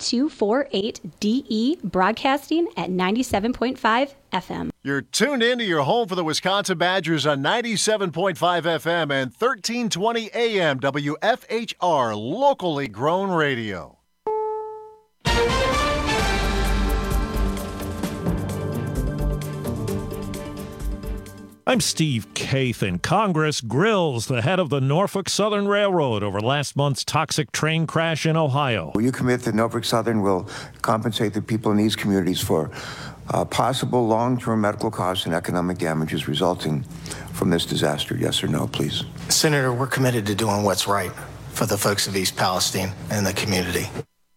9248DE, broadcasting at 97.5 FM. You're tuned in to your home for the Wisconsin Badgers on 97.5 FM and 1320 AM WFHR, locally grown radio. I'm Steve Kathan. Congress grills the head of the Norfolk Southern Railroad over last month's toxic train crash in Ohio. Will you commit that Norfolk Southern will compensate the people in these communities for possible long-term medical costs and economic damages resulting from this disaster? Yes or no, please? Senator, we're committed to doing what's right for the folks of East Palestine and the community.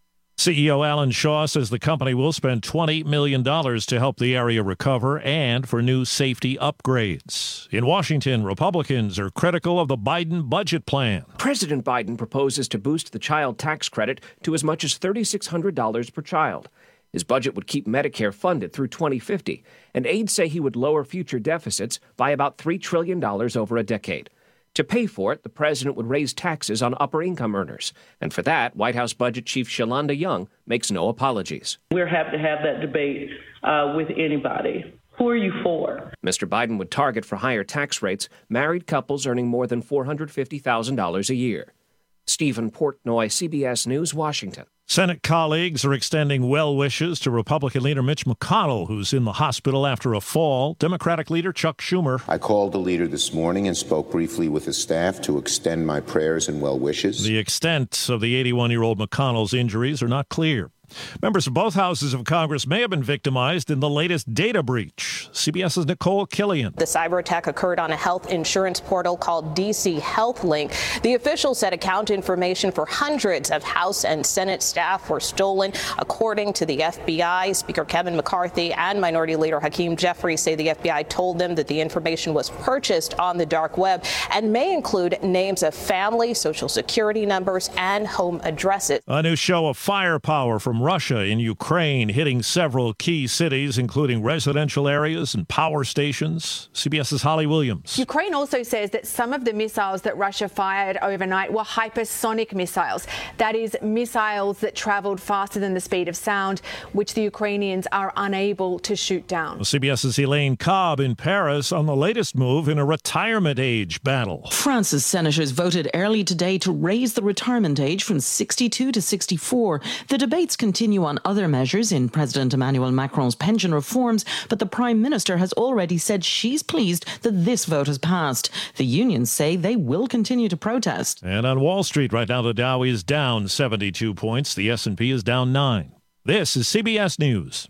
CEO Alan Shaw says the company will spend $20 million to help the area recover and for new safety upgrades. In Washington, Republicans are critical of the Biden budget plan. President Biden proposes to boost the child tax credit to as much as $3,600 per child. His budget would keep Medicare funded through 2050, and aides say he would lower future deficits by about $3 trillion over a decade. To pay for it, the president would raise taxes on upper-income earners. And for that, White House Budget Chief Shalanda Young makes no apologies. We're happy to have that debate with anybody. Who are you for? Mr. Biden would target for higher tax rates married couples earning more than $450,000 a year. Stephen Portnoy, CBS News, Washington. Senate colleagues are extending well wishes to Republican leader Mitch McConnell, who's in the hospital after a fall. Democratic leader Chuck Schumer. I called the leader this morning and spoke briefly with his staff to extend my prayers and well wishes. The extent of the 81-year-old McConnell's injuries are not clear. Members of both houses of Congress may have been victimized in the latest data breach. CBS's Nicole Killian. The cyber attack occurred on a health insurance portal called DC Health Link. The officials said account information for hundreds of House and Senate staff were stolen. According to the FBI, Speaker Kevin McCarthy and Minority Leader Hakeem Jeffries say the FBI told them that the information was purchased on the dark web and may include names of family, social security numbers, and home addresses. A new show of firepower from Russia in Ukraine hitting several key cities, including residential areas and power stations. CBS's Holly Williams. Ukraine also says that some of the missiles that Russia fired overnight were hypersonic missiles. That is, missiles that traveled faster than the speed of sound, which the Ukrainians are unable to shoot down. CBS's Elaine Cobb in Paris on the latest move in a retirement age battle. France's senators voted early today to raise the retirement age from 62 to 64. The debates continue on other measures in President Emmanuel Macron's pension reforms, but the Prime Minister has already said she's pleased that this vote has passed. The unions say they will continue to protest. And on Wall Street right now, the Dow is down 72 points. The S&P is down 9. This is CBS News.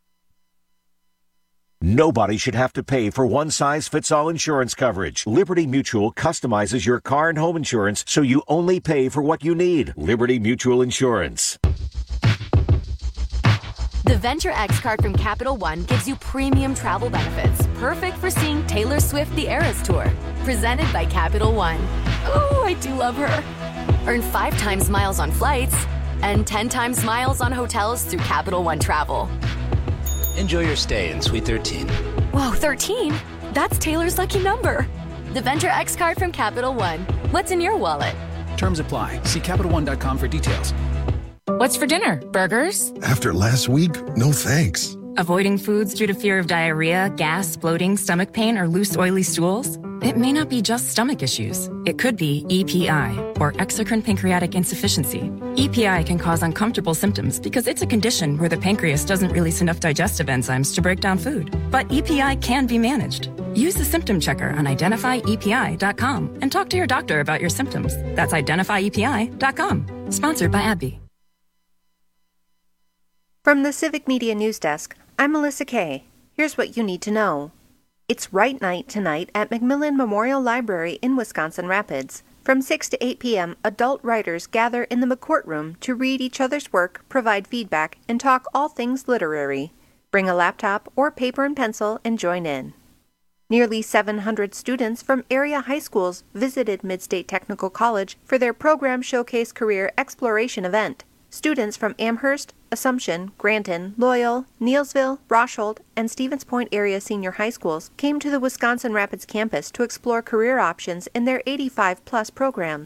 Nobody should have to pay for one-size-fits-all insurance coverage. Liberty Mutual customizes your car and home insurance so you only pay for what you need. Liberty Mutual Insurance. The Venture X card from Capital One gives you premium travel benefits, perfect for seeing Taylor Swift The Eras Tour. Presented by Capital One. Oh, I do love her. Earn 5 times miles on flights and 10 times miles on hotels through Capital One Travel. Enjoy your stay in Suite 13. Whoa, 13? That's Taylor's lucky number. The Venture X card from Capital One. What's in your wallet? Terms apply. See CapitalOne.com for details. What's for dinner? Burgers? After last week, no thanks. Avoiding foods due to fear of diarrhea, gas, bloating, stomach pain, or loose, oily stools? It may not be just stomach issues. It could be EPI, or exocrine pancreatic insufficiency. EPI can cause uncomfortable symptoms because it's a condition where the pancreas doesn't release enough digestive enzymes to break down food. But EPI can be managed. Use the symptom checker on identifyepi.com and talk to your doctor about your symptoms. That's identifyepi.com. Sponsored by AbbVie. From the Civic Media News Desk, I'm Melissa Kay. Here's what you need to know. It's Write Night tonight at Macmillan Memorial Library in Wisconsin Rapids. From 6 to 8 p.m., adult writers gather in the McCourt Room to read each other's work, provide feedback, and talk all things literary. Bring a laptop or paper and pencil and join in. Nearly 700 students from area high schools visited Midstate Technical College for their Program Showcase Career Exploration event. Students from Amherst, Assumption, Granton, Loyal, Neelsville, Rosholt, and Stevens Point area senior high schools came to the Wisconsin Rapids campus to explore career options in their 85-plus programs.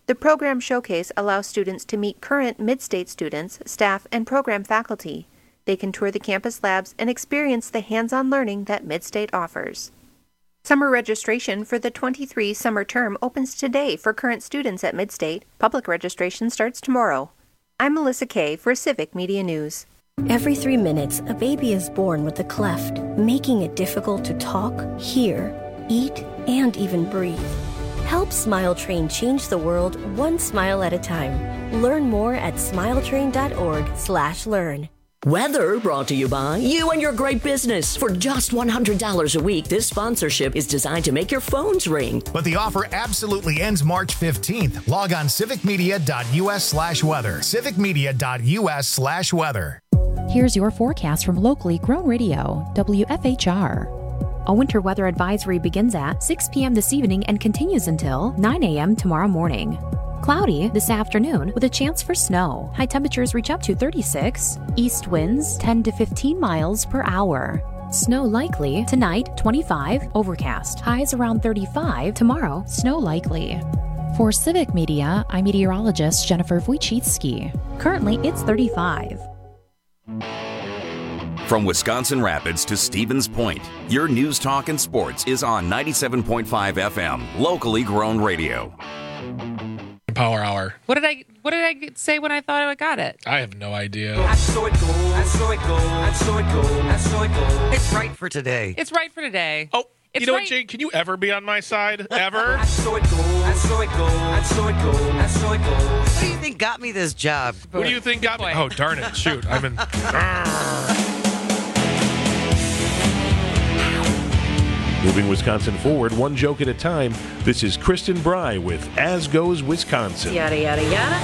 The program showcase allows students to meet current Midstate students, staff, and program faculty. They can tour the campus labs and experience the hands-on learning that Midstate offers. Summer registration for the 23 summer term opens today for current students at Midstate. Public registration starts tomorrow. I'm Melissa Kay for Civic Media News. Every 3 minutes, a baby is born with a cleft, making it difficult to talk, hear, eat, and even breathe. Help Smile Train change the world one smile at a time. Learn more at smiletrain.org/learn. Weather brought to you by you and your great business. For just $100 a week, this sponsorship is designed to make your phones ring. But the offer absolutely ends March 15th. Log on civicmedia.us/weather. civicmedia.us/weather. Here's your forecast from locally grown radio, WFHR. A winter weather advisory begins at 6 p.m. this evening and continues until 9 a.m. tomorrow morning. Cloudy this afternoon with a chance for snow. High temperatures reach up to 36. East winds 10 to 15 miles per hour. Snow likely tonight, 25. Overcast. Highs around 35. Tomorrow, snow likely. For Civic Media, I'm meteorologist Jennifer Wojcicki. Currently, it's 35. From Wisconsin Rapids to Stevens Point, your news, talk, and sports is on 97.5 FM, locally grown radio. Power Hour. What did I say when I thought I got it? I have no idea. I saw it go. I saw it go. I saw it go. I saw it go. It's right for today. It's right for today. Oh, it's you know right. what, Jane? Can you ever be on my side? Ever? I saw it go. I saw it go. I saw it go. I saw it go. What do you think got me this job? What do you think got me? Oh, darn it. Shoot. I'm in. Moving Wisconsin forward, one joke at a time. This is Kristen Bry with As Goes Wisconsin. Yada, yada, yada.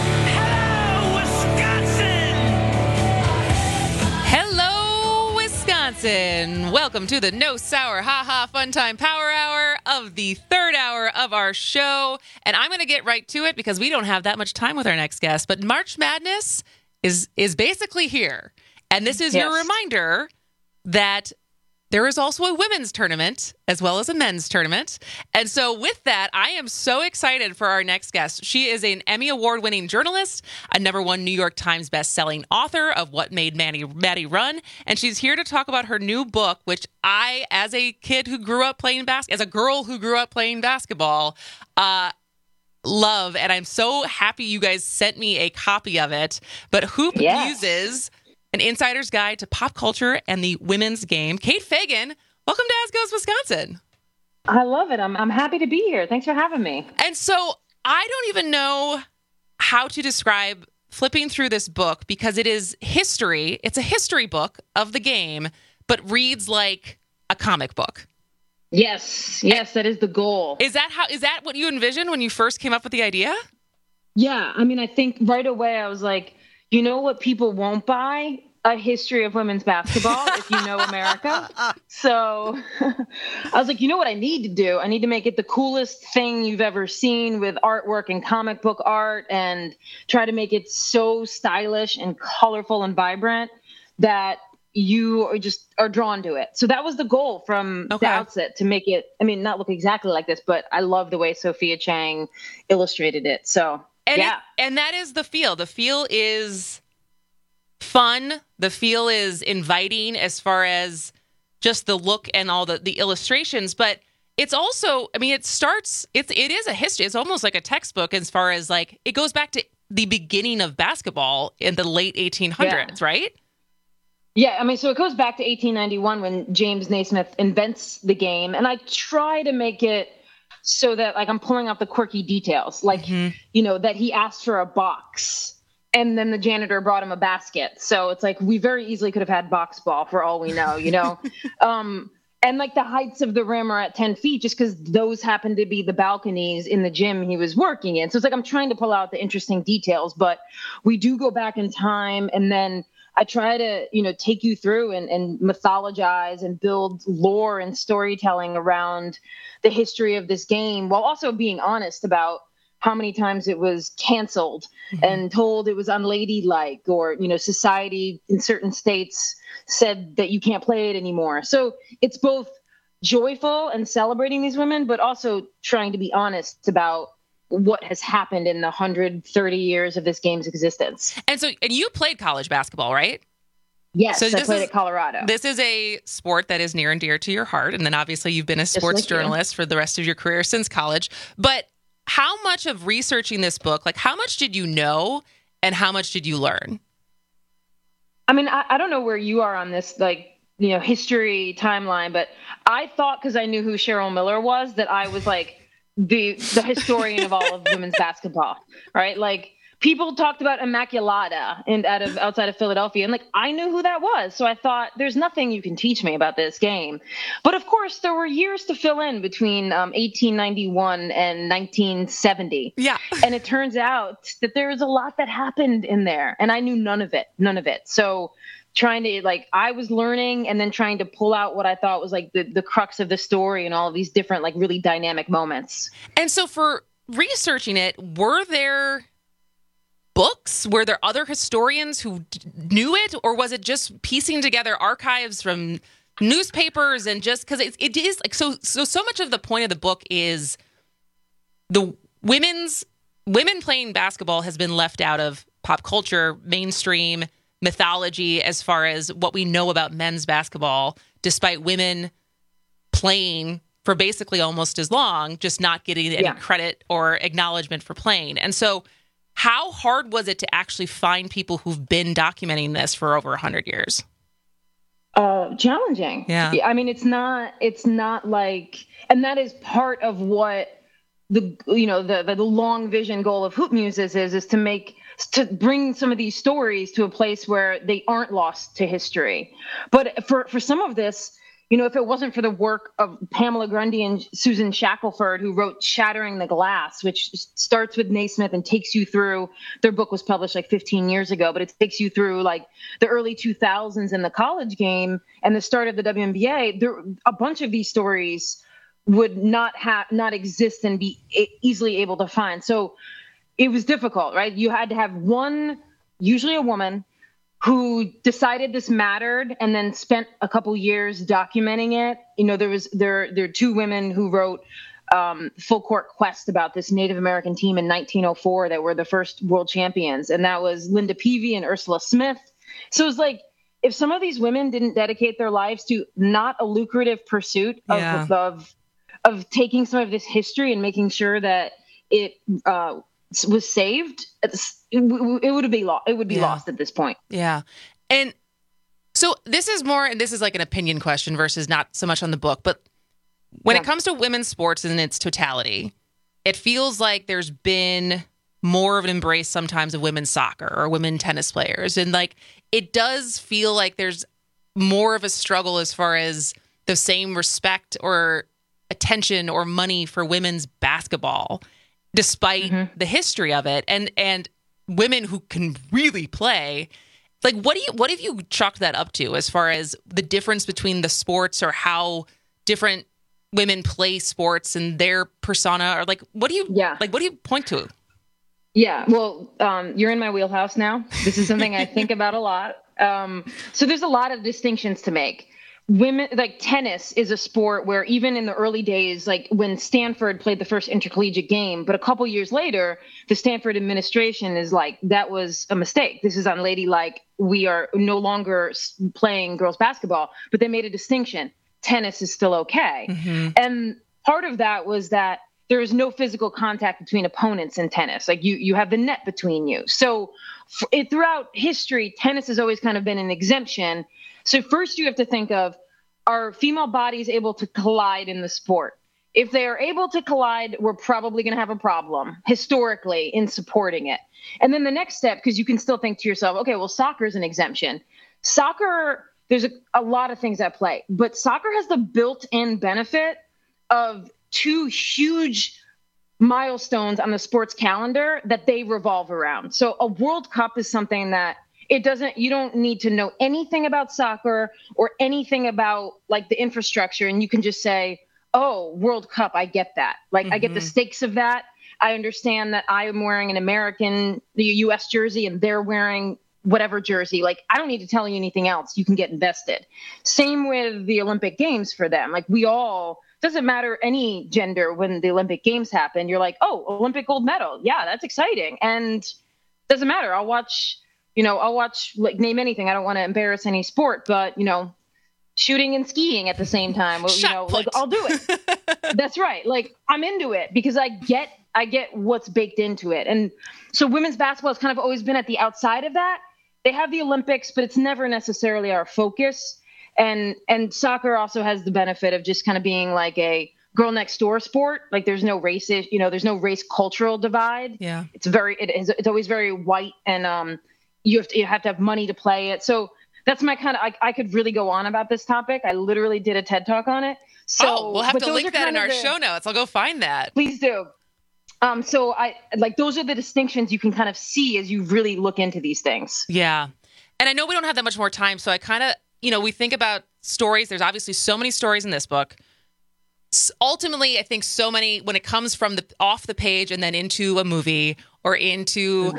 Hello, Wisconsin. Welcome to the No Sour Ha Ha Fun Time Power Hour of the third hour of our show. And I'm going to get right to it because we don't have that much time with our next guest. But March Madness is basically here. And this is your reminder that there is also a women's tournament as well as a men's tournament. And so with that, I am so excited for our next guest. She is an Emmy Award-winning journalist, a one New York Times best-selling author of What Made Maddie Run. And she's here to talk about her new book, which I, as a kid who grew up playing as a girl who grew up playing basketball, love. And I'm so happy you guys sent me a copy of it. But Hoop Muses, an insider's guide to pop culture and the women's game. Kate Fagan, welcome to As Goes Wisconsin. I love it. I'm happy to be here. Thanks for having me. And so I don't even know how to describe flipping through this book because it is history. It's a history book of the game, but reads like a comic book. Yes, that is the goal. Is that what you envisioned when you first came up with the idea? Yeah, I mean, I think right away I was like, you know what people won't buy? A history of women's basketball, if you know America. So I was like, you know what I need to do? I need to make it the coolest thing you've ever seen with artwork and comic book art and try to make it so stylish and colorful and vibrant that you are drawn to it. So that was the goal from the outset, to make it, I mean, not look exactly like this, but I love the way Sophia Chang illustrated it. So and that is the feel. The feel is fun. The feel is inviting as far as just the look and all the illustrations. But it's also, I mean, it is a history. It's almost like a textbook as far as like, it goes back to the beginning of basketball in the late 1800s, right? Yeah, I mean, so it goes back to 1891 when James Naismith invents the game. And I try to make it so that like I'm pulling out the quirky details, like, you know, that he asked for a box and then the janitor brought him a basket. So it's like we very easily could have had box ball for all we know, you know. And like the heights of the rim are at 10 feet just because those happen to be the balconies in the gym he was working in. So it's like I'm trying to pull out the interesting details, but we do go back in time and then I try to, you know, take you through and mythologize and build lore and storytelling around the history of this game while also being honest about how many times it was canceled and told it was unladylike or, you know, society in certain states said that you can't play it anymore. So it's both joyful and celebrating these women, but also trying to be honest about what has happened in the 130 years of this game's existence. And you played college basketball, right? Yes, I played at Colorado. This is a sport that is near and dear to your heart. And then obviously you've been a sports journalist for the rest of your career since college. But how much of researching this book, like how much did you know and how much did you learn? I mean, I don't know where you are on this, like, you know, history timeline, but I thought because I knew who Cheryl Miller was that I was like the historian of all of women's basketball, right? Like people talked about Immaculata outside of Philadelphia, and like I knew who that was. So I thought there's nothing you can teach me about this game. But of course, there were years to fill in between 1891 and 1970. Yeah. And it turns out that there was a lot that happened in there, and I knew none of it. So trying to I was learning and then trying to pull out what I thought was like the crux of the story and all of these different like really dynamic moments. And so for researching it, were there books? Were there other historians who knew it, or was it just piecing together archives from newspapers and just because it is like so much of the point of the book is the women playing basketball has been left out of pop culture, mainstream mythology as far as what we know about men's basketball, despite women playing for basically almost as long, just not getting any credit or acknowledgement for playing. And so how hard was it to actually find people who've been documenting this for over 100 years? Challenging. Yeah. I mean, it's not like, and that is part of what the long vision goal of Hoop Muses is to bring some of these stories to a place where they aren't lost to history. But for some of this, if it wasn't for the work of Pamela Grundy and Susan Shackelford, who wrote Shattering the Glass, which starts with Naismith and takes you through, their book was published like 15 years ago, but it takes you through like the early 2000s in the college game and the start of the WNBA. A bunch of these stories would not exist and be easily able to find. So it was difficult, right? You had to have one, usually a woman, who decided this mattered and then spent a couple years documenting it. There are two women who wrote Full Court Quest about this Native American team in 1904 that were the first world champions. And that was Linda Peavy and Ursula Smith. So it was like, if some of these women didn't dedicate their lives to not a lucrative pursuit of taking some of this history and making sure that it was saved, it would be lost at this point. Yeah. And so this is like an opinion question versus not so much on the book, but when it comes to women's sports in its totality, it feels like there's been more of an embrace sometimes of women's soccer or women tennis players. And like, it does feel like there's more of a struggle as far as the same respect or attention or money for women's basketball, despite the history of it and women who can really play. Like, what have you chalked that up to as far as the difference between the sports or how different women play sports and their persona, or like, what do you point to? Yeah, well, you're in my wheelhouse now. This is something I think about a lot. So there's a lot of distinctions to make. Women, like tennis is a sport where even in the early days, like when Stanford played the first intercollegiate game, but a couple years later, the Stanford administration is like, that was a mistake. This is unladylike. We are no longer playing girls basketball, but they made a distinction. Tennis is still okay. Mm-hmm. And part of that was that there is no physical contact between opponents in tennis. Like you have the net between you. So throughout history, tennis has always kind of been an exemption. So first you have to think of, are female bodies able to collide in the sport? If they are able to collide, we're probably going to have a problem historically in supporting it. And then the next step, because you can still think to yourself, okay, well, soccer is an exemption. Soccer, there's a lot of things at play, but soccer has the built-in benefit of two huge milestones on the sports calendar that they revolve around. So a World Cup is something that you don't need to know anything about soccer or anything about like the infrastructure. And you can just say, oh, World Cup, I get that. Like I get the stakes of that. I understand that I am wearing the US jersey and they're wearing whatever jersey. Like I don't need to tell you anything else. You can get invested. Same with the Olympic Games for them. Like we all doesn't matter any gender when the Olympic Games happen. You're like, oh, Olympic gold medal. Yeah, that's exciting. And doesn't matter. I'll watch, like, name anything. I don't want to embarrass any sport, but, shooting and skiing at the same time. Like, I'll do it. That's right. Like, I'm into it because I get what's baked into it. And so women's basketball has kind of always been at the outside of that. They have the Olympics, but it's never necessarily our focus. And soccer also has the benefit of just kind of being like a girl next door sport. Like, there's no race, there's no race cultural divide. Yeah. It's always very white, and you have to have money to play it. So that's my kind of, I could really go on about this topic. I literally did a TED Talk on it. So we'll have to link that in our show notes. I'll go find that. Please do. So those are the distinctions you can kind of see as you really look into these things. Yeah. And I know we don't have that much more time. So I kind of, we think about stories. There's obviously so many stories in this book. Ultimately, I think so many, when it comes from off the page and then into a movie or into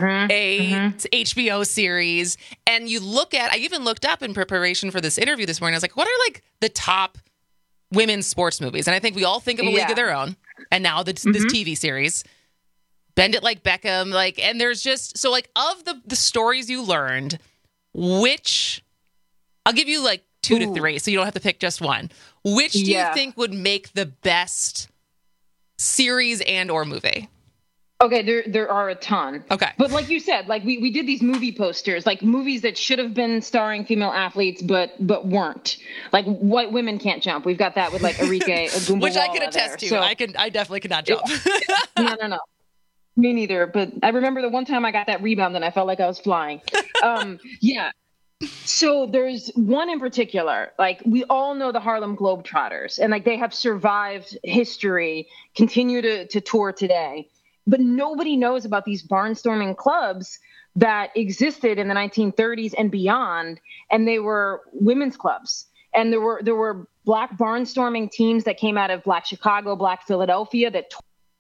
HBO series, and you look at, I even looked up in preparation for this interview this morning, I was like, what are like the top women's sports movies? And I think we all think of A League of Their Own, and now this TV series, Bend It Like Beckham, like, and there's just, so like of the stories you learned, which, I'll give you like 2 to 3, so you don't have to pick just one. Which do you think would make the best series and or movie? Okay, there are a ton. Okay. But like you said, like we did these movie posters, like movies that should have been starring female athletes but weren't. Like White Women Can't Jump. We've got that with like Arike Agumbawala. Which I can attest to. So, I definitely cannot jump. No. Me neither. But I remember the one time I got that rebound and I felt like I was flying. Yeah. So there's one in particular, like we all know the Harlem Globetrotters, and like they have survived history, continue to tour today. But nobody knows about these barnstorming clubs that existed in the 1930s and beyond, and they were women's clubs. And there were Black barnstorming teams that came out of Black Chicago, Black Philadelphia that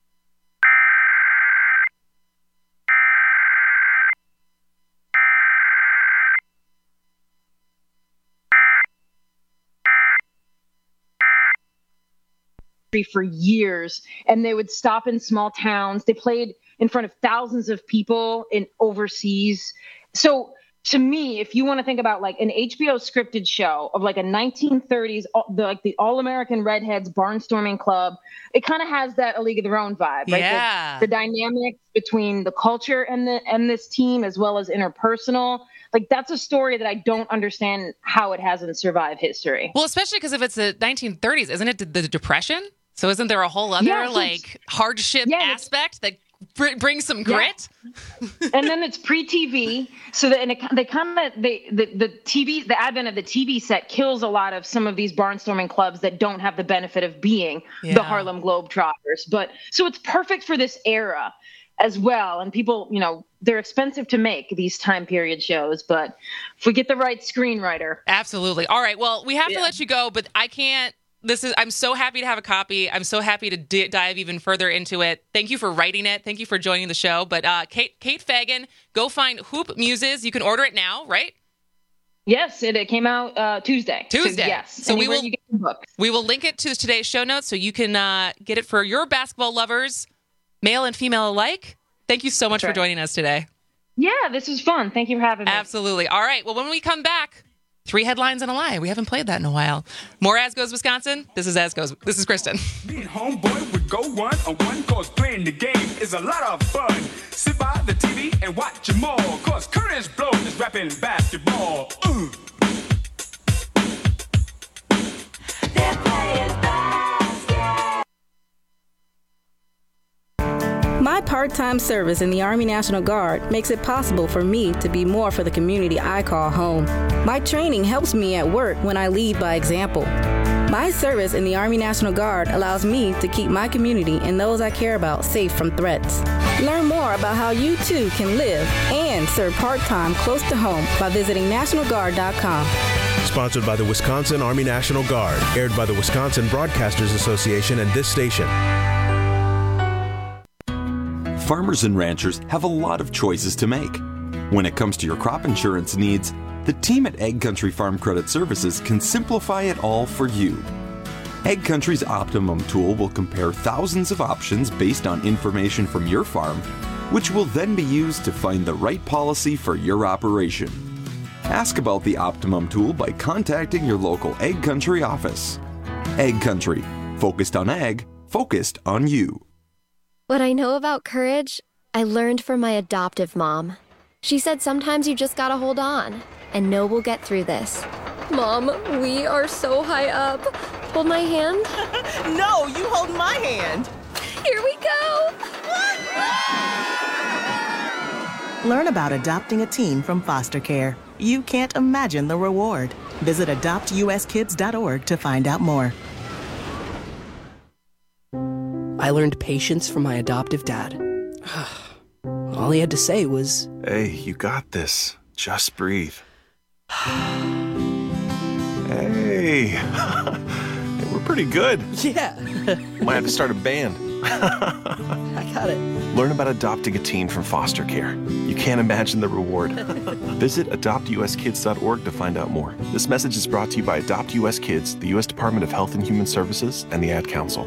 for years, and they would stop in small towns. They played in front of thousands of people in overseas. So to me, if you want to think about like an HBO scripted show of like a 1930s, the All-American Redheads barnstorming club, it kind of has that A League of Their Own vibe, right? Yeah. The dynamics between the culture and this team, as well as interpersonal. Like, that's a story that I don't understand how it hasn't survived history. Well, especially because if it's the 1930s, isn't it the Depression? So isn't there a whole other hardship aspect that brings some grit? And then it's pre-TV, so that the advent of the TV set kills a lot of some of these barnstorming clubs that don't have the benefit of being the Harlem Globetrotters. But so it's perfect for this era as well. And people, they're expensive to make, these time period shows, but if we get the right screenwriter. Absolutely. All right. Well, we have to let you go, but I can't. I'm so happy to have a copy. I'm so happy to dive even further into it. Thank you for writing it. Thank you for joining the show. But Kate Fagan, go find Hoop Muses. You can order it now, right? Yes, it came out Tuesday. Yes. So we will link it to today's show notes so you can get it for your basketball lovers, male and female alike. Thank you so much for joining us today. Yeah, this was fun. Thank you for having me. Absolutely. All right. Well, when we come back, 3 headlines and a lie. We haven't played that in a while. More As Goes Wisconsin. This is As Goes. This is Kristen. Being homeboy would go 1-on-1 cause playing the game is a lot of fun. Sit by the TV and watch them all cause Curtis Blow is rapping basketball. My part-time service in the Army National Guard makes it possible for me to be more for the community I call home. My training helps me at work when I lead by example. My service in the Army National Guard allows me to keep my community and those I care about safe from threats. Learn more about how you too can live and serve part-time close to home by visiting NationalGuard.com. Sponsored by the Wisconsin Army National Guard, aired by the Wisconsin Broadcasters Association and this station. Farmers and ranchers have a lot of choices to make. When it comes to your crop insurance needs, the team at Ag Country Farm Credit Services can simplify it all for you. Egg Country's Optimum tool will compare thousands of options based on information from your farm, which will then be used to find the right policy for your operation. Ask about the Optimum tool by contacting your local Egg Country office. Egg Country, focused on ag, focused on you. What I know about courage, I learned from my adoptive mom. She said sometimes you just gotta hold on and know we'll get through this. Mom, we are so high up. Hold my hand. No, you hold my hand. Here we go. Learn about adopting a teen from foster care. You can't imagine the reward. Visit adoptuskids.org to find out more. I learned patience from my adoptive dad. All he had to say was, "Hey, you got this. Just breathe." Hey, we're pretty good. Yeah. Might have to start a band. I got it. Learn about adopting a teen from foster care. You can't imagine the reward. Visit adoptuskids.org to find out more. This message is brought to you by Adopt US Kids, the U.S. Department of Health and Human Services, and the Ad Council.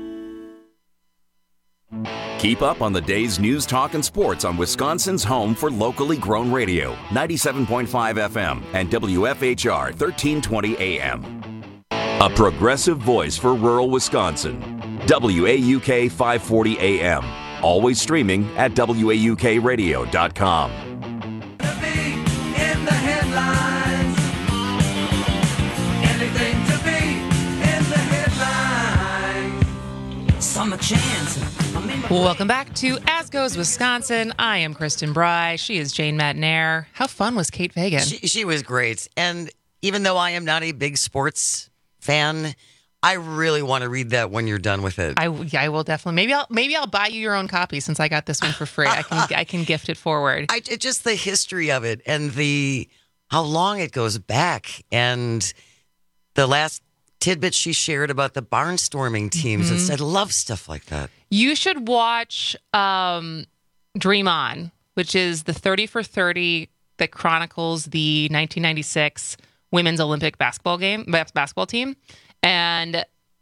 Keep up on the day's news, talk, and sports on Wisconsin's home for locally grown radio, 97.5 FM and WFHR 1320 AM. A progressive voice for rural Wisconsin. WAUK 540 AM. Always streaming at WAUKradio.com. In the headlines. Anything to be in the headlines. Summer chance. Welcome back to As Goes Wisconsin. I am Kristen Bry. She is Jane Matnair. How fun was Kate Fagan? She was great. And even though I am not a big sports fan, I really want to read that when you're done with it. I will definitely. Maybe I'll buy you your own copy since I got this one for free. I can gift it forward. Just the history of it and how long it goes back, and the last tidbit she shared about the barnstorming teams. Mm-hmm. I love stuff like that. You should watch Dream On, which is the 30 for 30 that chronicles the 1996 women's Olympic basketball team. And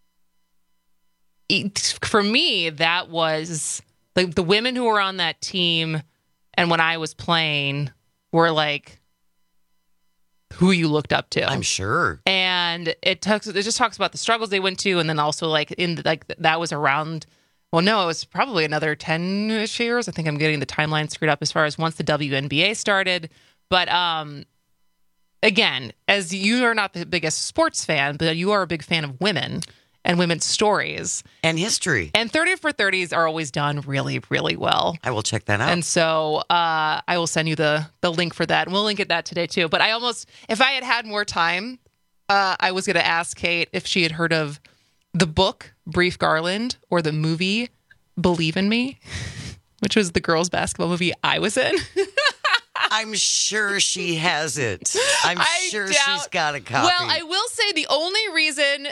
for me, that was like the women who were on that team and when I was playing were like who you looked up to. I'm sure. And it just talks about the struggles they went to, and then also that was around. Well, no, it was probably another 10-ish years. I think I'm getting the timeline screwed up as far as once the WNBA started. But again, as you are not the biggest sports fan, but you are a big fan of women and women's stories. And history. And 30 for 30s are always done really, really well. I will check that out. And so I will send you the link for that. And we'll link at that today, too. But if I had more time, I was going to ask Kate if she had heard of the book, Brief Garland, or the movie, Believe in Me, which was the girls' basketball movie I was in. I'm sure she has it. I'm sure she's got a copy. Well, I will say the only reason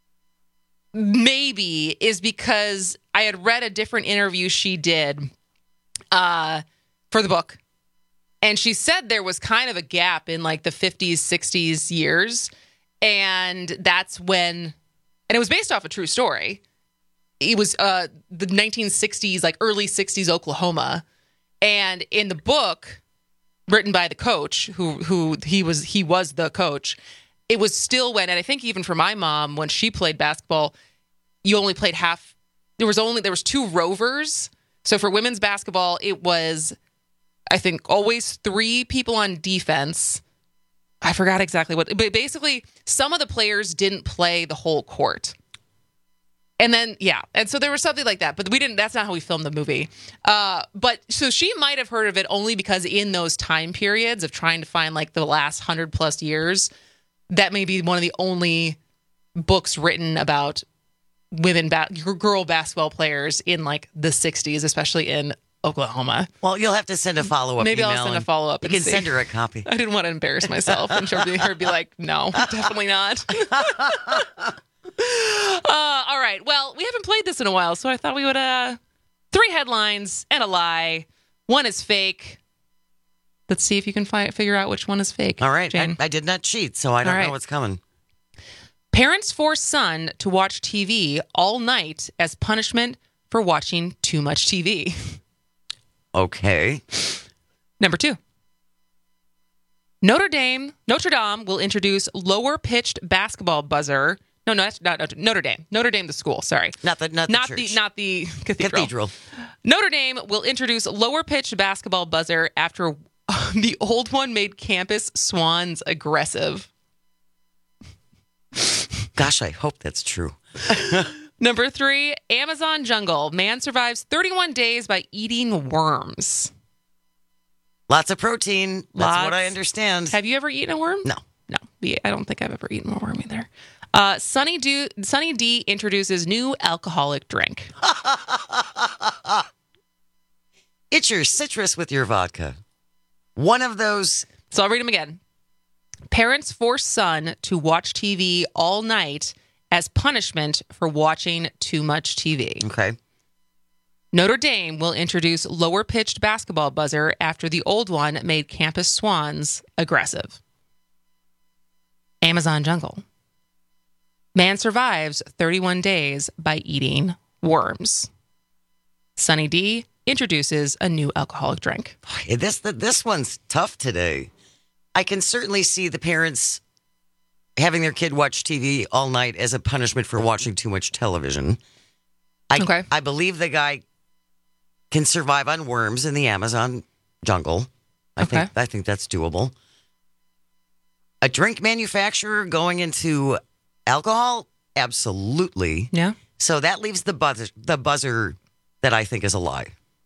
maybe is because I had read a different interview she did for the book. And she said there was kind of a gap in like the 50s, 60s years. And that's when, and it was based off a true story. It was the 1960s, like early 60s Oklahoma. And in the book, written by the coach, who he was the coach, it was still when, and I think even for my mom, when she played basketball, you only played half. There was 2 rovers. So for women's basketball, it was, I think, always 3 people on defense. I forgot exactly what, but basically some of the players didn't play the whole court. And then, yeah. And so there was something like that, but that's not how we filmed the movie. But so she might have heard of it only because in those time periods of trying to find like the last 100 plus years, that may be one of the only books written about girl basketball players in like the 60s, especially in Oklahoma. Well, you'll have to send a follow-up Maybe email. I'll send a follow-up. You can send her a copy. I didn't want to embarrass myself and she'll be like, no, definitely not. All right. Well, we haven't played this in a while, so I thought we would 3 headlines and a lie. One is fake. Let's see if you can figure out which one is fake. All right. Jane. I did not cheat, so I don't know what's coming. Parents force son to watch TV all night as punishment for watching too much TV. Okay. Number 2. Notre Dame will introduce lower-pitched basketball buzzer. No, that's not Notre Dame. Notre Dame, the school. Sorry, not the church. Not the cathedral. Notre Dame will introduce lower-pitched basketball buzzer after the old one made campus swans aggressive. Gosh, I hope that's true. Number 3, Amazon jungle. Man survives 31 days by eating worms. Lots of protein. That's what I understand. Have you ever eaten a worm? No. I don't think I've ever eaten a worm either. Sunny D introduces new alcoholic drink. It's your citrus with your vodka. One of those. So I'll read them again. Parents force son to watch TV all night as punishment for watching too much TV. Okay. Notre Dame will introduce lower-pitched basketball buzzer after the old one made campus swans aggressive. Amazon jungle. Man survives 31 days by eating worms. Sunny D introduces a new alcoholic drink. This one's tough today. I can certainly see the parents having their kid watch TV all night as a punishment for watching too much television. I believe the guy can survive on worms in the Amazon jungle. I think that's doable. A drink manufacturer going into alcohol? Absolutely. Yeah. So that leaves the buzzer that I think is a lie.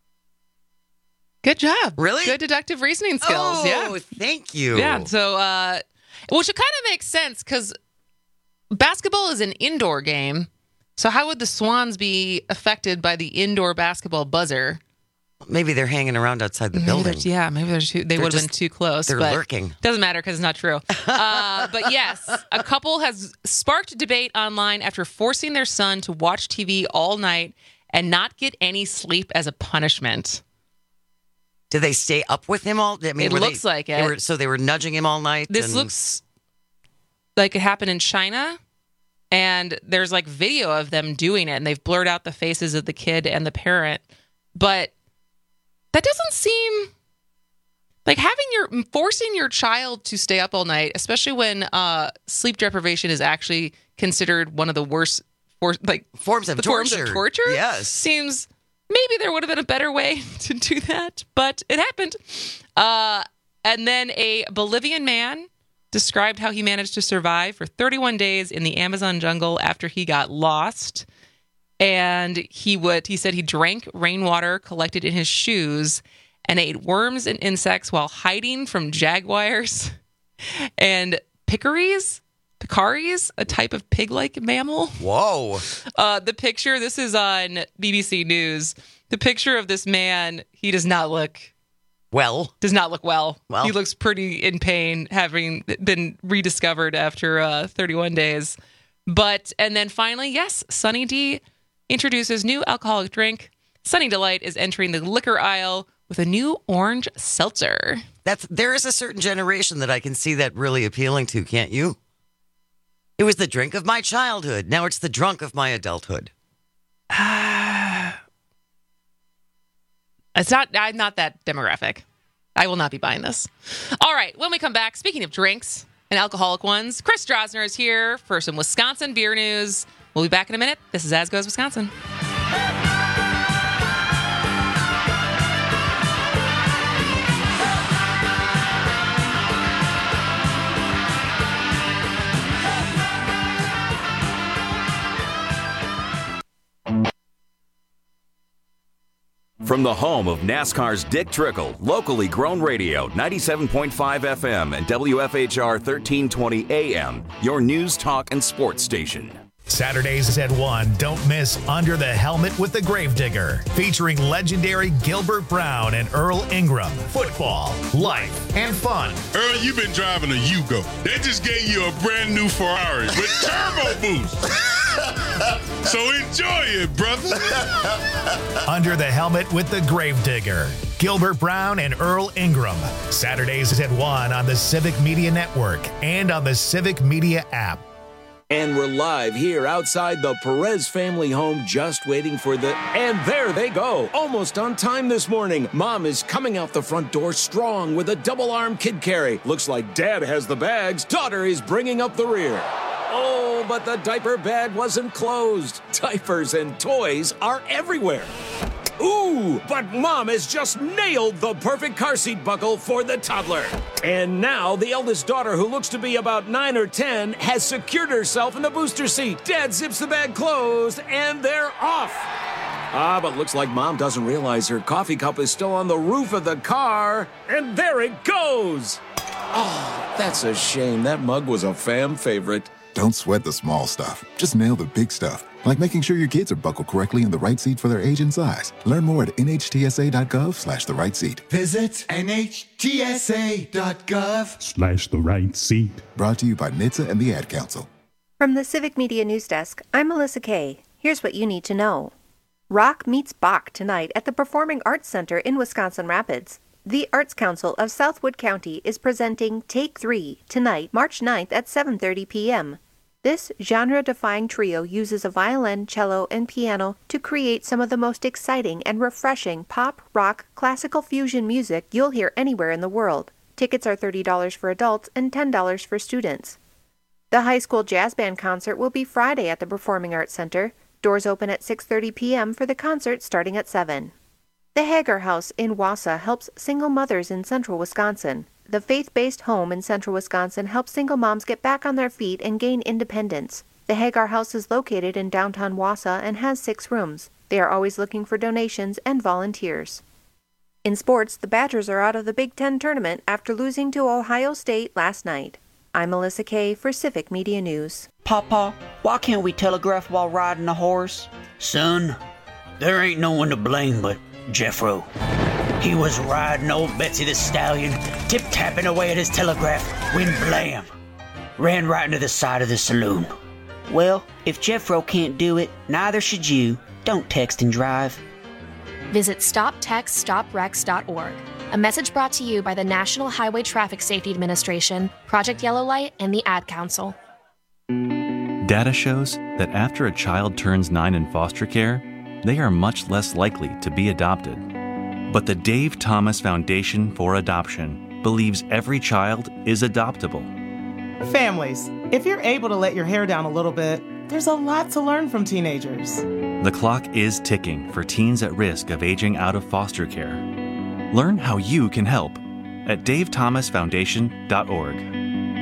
Good job. Really? Good deductive reasoning skills. Oh, thank you. Yeah. So, which it kind of makes sense because basketball is an indoor game. So how would the Swans be affected by the indoor basketball buzzer? Maybe they're hanging around outside the building. Maybe they would have been too close. They're lurking. Doesn't matter because it's not true. But yes, a couple has sparked debate online after forcing their son to watch TV all night and not get any sleep as a punishment. Did they stay up with him all? It looks like it. So they were nudging him all night? This looks like it happened in China. And there's like video of them doing it. And they've blurred out the faces of the kid and the parent. But that doesn't seem like forcing your child to stay up all night, especially when sleep deprivation is actually considered one of the worst forms of torture. Yes. Seems maybe there would have been a better way to do that, but it happened. And then a Bolivian man described how he managed to survive for 31 days in the Amazon jungle after he got lost. And he said he drank rainwater collected in his shoes and ate worms and insects while hiding from jaguars and pecaries, a type of pig-like mammal. Whoa. The picture, this is on BBC News. The picture of this man, he does not look well. He looks pretty in pain, having been rediscovered after 31 days. And then finally, yes, Sunny D introduces new alcoholic drink. Sunny Delight is entering the liquor aisle with a new orange seltzer. There is a certain generation that I can see that really appealing to, can't you? It was the drink of my childhood. Now it's the drunk of my adulthood. I'm not that demographic. I will not be buying this. All right, when we come back, speaking of drinks and alcoholic ones, Chris Strasner is here for some Wisconsin beer news. We'll be back in a minute. This is As Goes Wisconsin. From the home of NASCAR's Dick Trickle, locally grown radio, 97.5 FM and WFHR 1320 AM, your news, talk, and sports station. Saturdays at 1, don't miss Under the Helmet with the Gravedigger, featuring legendary Gilbert Brown and Earl Ingram. Football, life, and fun. Earl, you've been driving a Yugo. They just gave you a brand new Ferrari with turbo boost. So enjoy it, brother. Under the Helmet with the Gravedigger, Gilbert Brown and Earl Ingram. Saturdays at 1 on the Civic Media Network and on the Civic Media app. And we're live here outside the Perez family home, just waiting for and there they go. Almost on time this morning. Mom is coming out the front door strong with a double-arm kid carry. Looks like Dad has the bags. Daughter is bringing up the rear. Oh, but the diaper bag wasn't closed. Diapers and toys are everywhere. Ooh, but Mom has just nailed the perfect car seat buckle for the toddler. And now the eldest daughter, who looks to be about 9 or 10, has secured herself in the booster seat. Dad zips the bag closed, and they're off. But looks like Mom doesn't realize her coffee cup is still on the roof of the car. And there it goes. Oh, that's a shame. That mug was a fam favorite. Don't sweat the small stuff. Just nail the big stuff, like making sure your kids are buckled correctly in the right seat for their age and size. Learn more at nhtsa.gov/the right seat. Visit nhtsa.gov/the right seat. Brought to you by NHTSA and the Ad Council. From the Civic Media News Desk, I'm Melissa Kay. Here's what you need to know. Rock meets Bach tonight at the Performing Arts Center in Wisconsin Rapids. The Arts Council of Southwood County is presenting Take 3 tonight, March 9th at 7:30 p.m. This genre-defying trio uses a violin, cello, and piano to create some of the most exciting and refreshing pop, rock, classical fusion music you'll hear anywhere in the world. Tickets are $30 for adults and $10 for students. The high school jazz band concert will be Friday at the Performing Arts Center. Doors open at 6:30 p.m. for the concert starting at 7. The Hager House in Wausau helps single mothers in central Wisconsin. The faith-based home in central Wisconsin helps single moms get back on their feet and gain independence. The Hagar House is located in downtown Wausau and has 6 rooms. They are always looking for donations and volunteers. In sports, the Badgers are out of the Big Ten tournament after losing to Ohio State last night. I'm Melissa Kay for Civic Media News. Papa, why can't we telegraph while riding a horse? Son, there ain't no one to blame but Jeffro. He was riding old Betsy the Stallion, tip-tapping away at his telegraph, when blam! Ran right into the side of the saloon. Well, if Jeffro can't do it, neither should you. Don't text and drive. Visit StopTextStopWrecks.org. A message brought to you by the National Highway Traffic Safety Administration, Project Yellow Light, and the Ad Council. Data shows that after a child turns 9 in foster care, they are much less likely to be adopted. But the Dave Thomas Foundation for Adoption believes every child is adoptable. Families, if you're able to let your hair down a little bit, there's a lot to learn from teenagers. The clock is ticking for teens at risk of aging out of foster care. Learn how you can help at davethomasfoundation.org.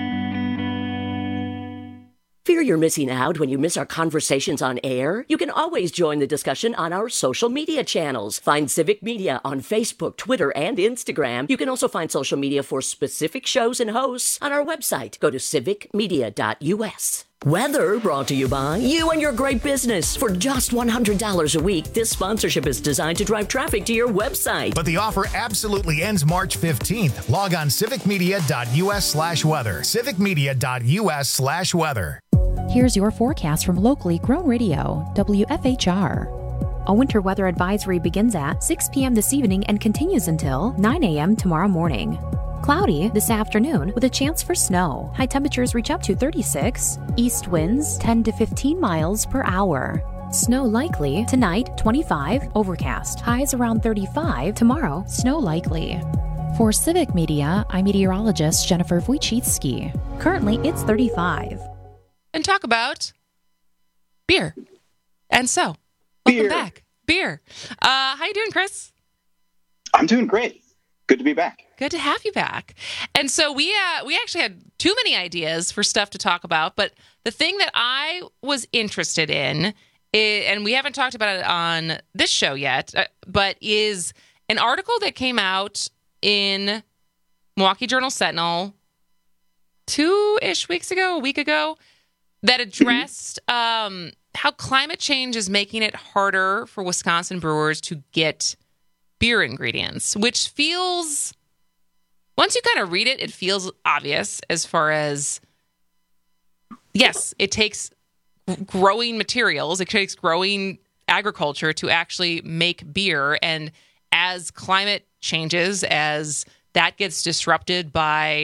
Fear you're missing out when you miss our conversations on air? You can always join the discussion on our social media channels. Find Civic Media on Facebook, Twitter, and Instagram. You can also find social media for specific shows and hosts on our website. Go to civicmedia.us. Weather brought to you by you and your great business. For just $100 a week, this sponsorship is designed to drive traffic to your website. But the offer absolutely ends March 15th. Log on civicmedia.us/weather. civicmedia.us/weather. Here's your forecast from locally grown radio, WFHR. A winter weather advisory begins at 6 p.m. this evening and continues until 9 a.m. tomorrow morning. Cloudy this afternoon with a chance for snow. High temperatures reach up to 36. East winds 10 to 15 miles per hour. Snow likely tonight, 25. Overcast. Highs around 35. Tomorrow, snow likely. For Civic Media, I'm meteorologist Jennifer Wojcicki. Currently, it's 35. And talk about beer. And so, welcome back. Beer. How you doing, Chris? I'm doing great. Good to be back. Good to have you back. And so we actually had too many ideas for stuff to talk about, but the thing that I was interested in, and we haven't talked about it on this show yet, but is an article that came out in Milwaukee Journal-Sentinel a week ago, that addressed how climate change is making it harder for Wisconsin brewers to get beer ingredients, which feels, once you kind of read it, it feels obvious as far as, yes, it takes growing materials, it takes growing agriculture to actually make beer. And as climate changes, as that gets disrupted by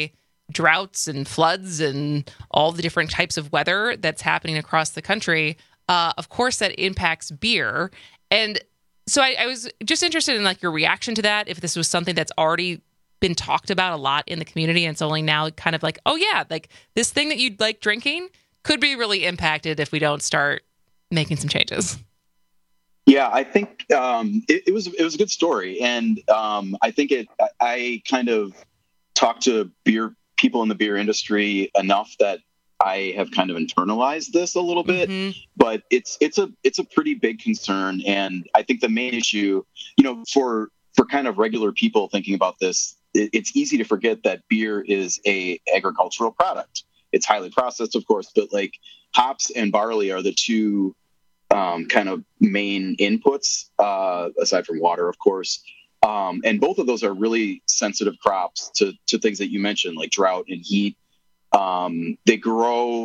droughts and floods and all the different types of weather that's happening across the country, of course that impacts beer. And so I was just interested in like your reaction to that, if this was something that's already been talked about a lot in the community and it's only now kind of like, oh yeah, like this thing that you'd like drinking could be really impacted if we don't start making some changes. Yeah, I think it was a good story, and I think I kind of talked to people in the beer industry enough that I have kind of internalized this a little bit. Mm-hmm. But it's a pretty big concern, and I think the main issue, for kind of regular people thinking about this, it's easy to forget that beer is a agricultural product. It's highly processed, of course, but like hops and barley are the two kind of main inputs, aside from water, of course. And both of those are really sensitive crops to things that you mentioned, like drought and heat. They grow,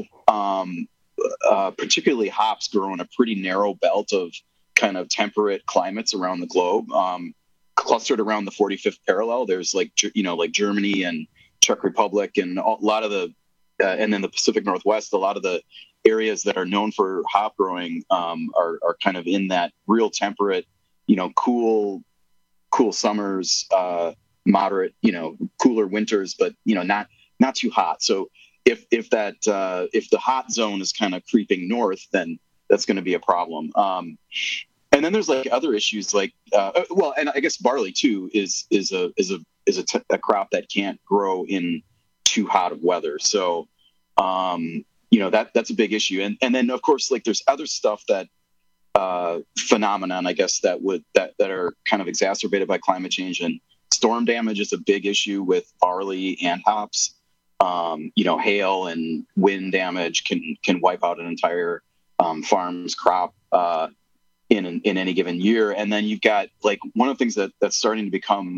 particularly hops grow in a pretty narrow belt of kind of temperate climates around the globe, clustered around the 45th parallel. There's like Germany and Czech Republic and a lot of the, and then the Pacific Northwest, a lot of the areas that are known for hop growing are kind of in that real temperate, cool summers, moderate, cooler winters, but not too hot. So if the hot zone is kind of creeping north, then that's going to be a problem. And then there's like other issues like and I guess barley too is a crop that can't grow in too hot of weather. So that's a big issue. And then of course, like there's other stuff that phenomenon, I guess, that are kind of exacerbated by climate change, and storm damage is a big issue with barley and hops. Hail and wind damage can wipe out an entire farm's crop in any given year. And then you've got like one of the things that's starting to become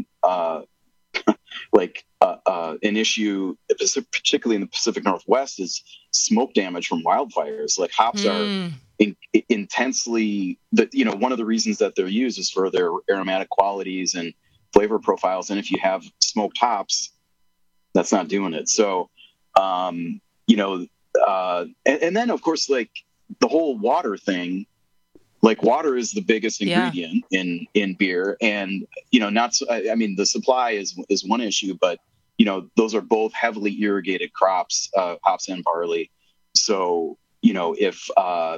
an issue, particularly in the Pacific Northwest, is smoke damage from wildfires. Like hops are intensely, one of the reasons that they're used is for their aromatic qualities and flavor profiles. And if you have smoked hops, that's not doing it. So, and then of course, like the whole water thing, like water is the biggest ingredient in beer, and the supply is one issue, but those are both heavily irrigated crops, hops and barley. So if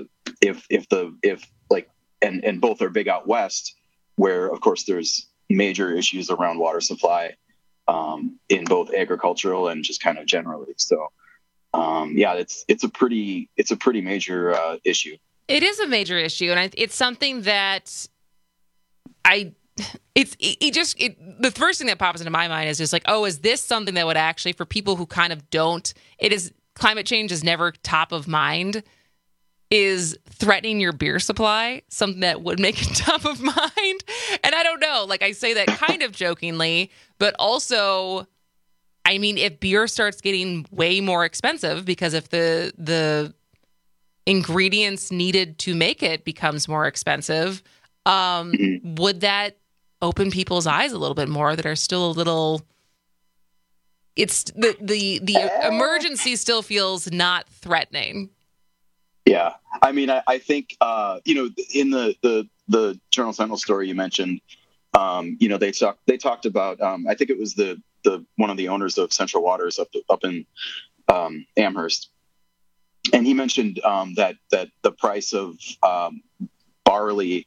both are big out west, where of course there's major issues around water supply in both agricultural and just kind of generally. So it's a pretty major issue. It is a major issue, and it's something that the first thing that pops into my mind is just like, oh, is this something that would actually, for people who kind of don't, climate change is never top of mind, is threatening your beer supply something that would make it top of mind? And I don't know, like I say that kind of jokingly, but also, I mean, if beer starts getting way more expensive because if the ingredients needed to make it becomes more expensive, would that open people's eyes a little bit more that are still a little, it's the emergency still feels not threatening. Yeah. I mean, I think, in the Journal Sentinel story you mentioned, they talked about, I think it was the one of the owners of Central Waters up in Amherst. And he mentioned that the price of barley,